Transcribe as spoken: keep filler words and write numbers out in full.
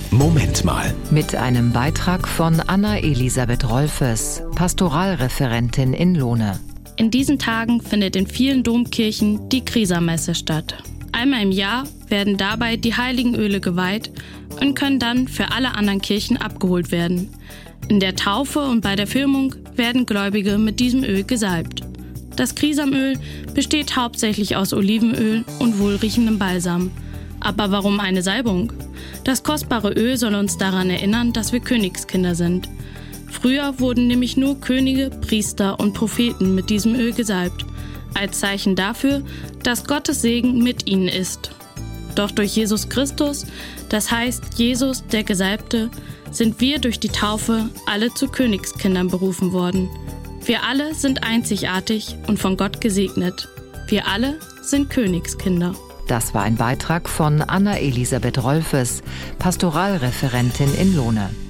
Moment mal. Mit einem Beitrag von Anna-Elisabeth Rolfes, Pastoralreferentin in Lohne. In diesen Tagen findet in vielen Domkirchen die Chrisam-Messe statt. Einmal im Jahr werden dabei die heiligen Öle geweiht und können dann für alle anderen Kirchen abgeholt werden. In der Taufe und bei der Firmung werden Gläubige mit diesem Öl gesalbt. Das Chrisamöl besteht hauptsächlich aus Olivenöl und wohlriechendem Balsam. Aber warum eine Salbung? Das kostbare Öl soll uns daran erinnern, dass wir Königskinder sind. Früher wurden nämlich nur Könige, Priester und Propheten mit diesem Öl gesalbt, als Zeichen dafür, dass Gottes Segen mit ihnen ist. Doch durch Jesus Christus, das heißt Jesus, der Gesalbte, sind wir durch die Taufe alle zu Königskindern berufen worden. Wir alle sind einzigartig und von Gott gesegnet. Wir alle sind Königskinder. Das war ein Beitrag von Anna-Elisabeth Rolfes, Pastoralreferentin in Lohne.